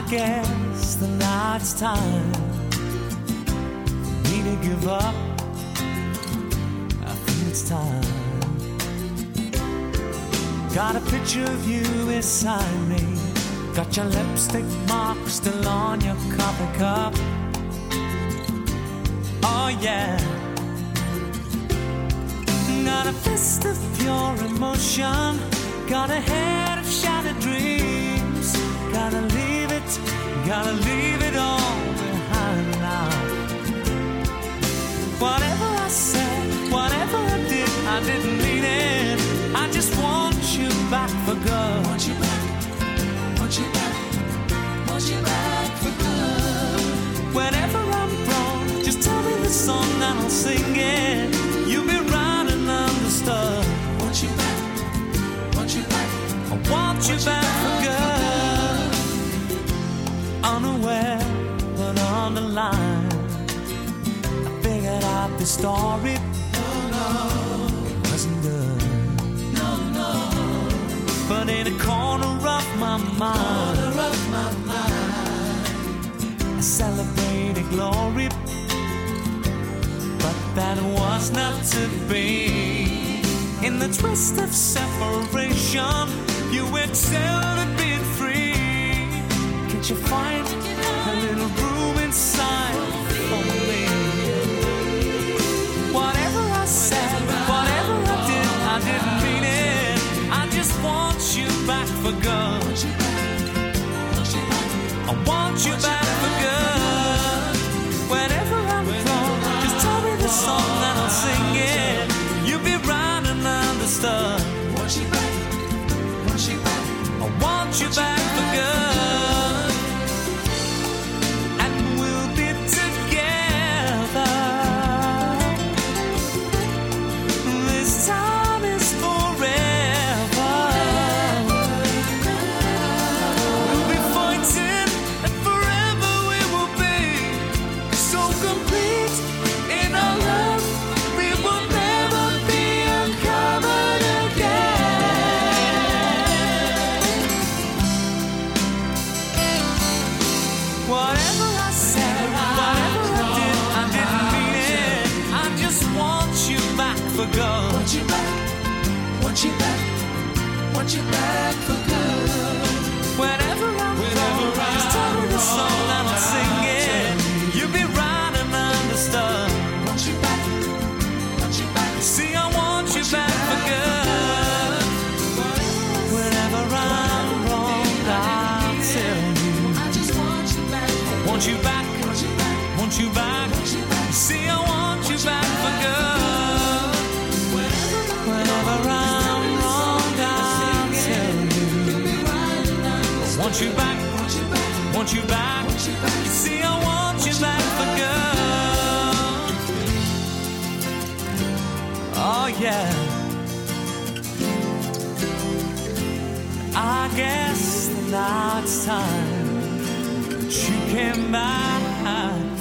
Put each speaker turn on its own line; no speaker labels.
guess that now it's time for me to give up. I feel it's time. Got a picture of you beside me. Got your lipstick mark still on your coffee cup. Oh yeah. Got a fist of pure emotion. Got a head of shattered dreams. Gotta leave it all behind now. Whatever I said, whatever I did, I didn't mean it. I just want you back for good. Want you back, want you back, want you back for good. Whenever I'm wrong, just tell me the song and I'll sing it. You'll be right and understood. Want you back, want you back, I want you back for good. Unaware, but on the line, I figured out the story. No, it wasn't good. No. But in a corner of my mind, I celebrated glory. But that was not to be. In the twist of separation, you excelled at being free. Can't you find a little room inside for me? Whatever I said, whatever I did, I didn't mean it. I just want you back for good. I want you back for good. Whenever I'm wrong, just tell me the song and I'll sing it. You'll be right and understood. Want you back, want you back, I want you back for good. And we'll be together. This time is forever. We'll be fighting and forever we will be so complete in our love. We will never be uncovered again. Whatever I said, whatever I did, I didn't mean it. I just want you back for good. Want you back, want you back, want you back for good. Whenever I'm wrong, just tell me the song and I'll sing it. You'll be right and understood. Want you back, want you back. See, I want you back for good. Whenever I'm wrong, I'll tell you. I just want you back. I want you back, want you back, want you back. See, I want you back for good. Whenever I'm wrong, I'll tell you. I want you back, want you back. See, I want you back for good. Oh yeah. I guess now it's time that you came back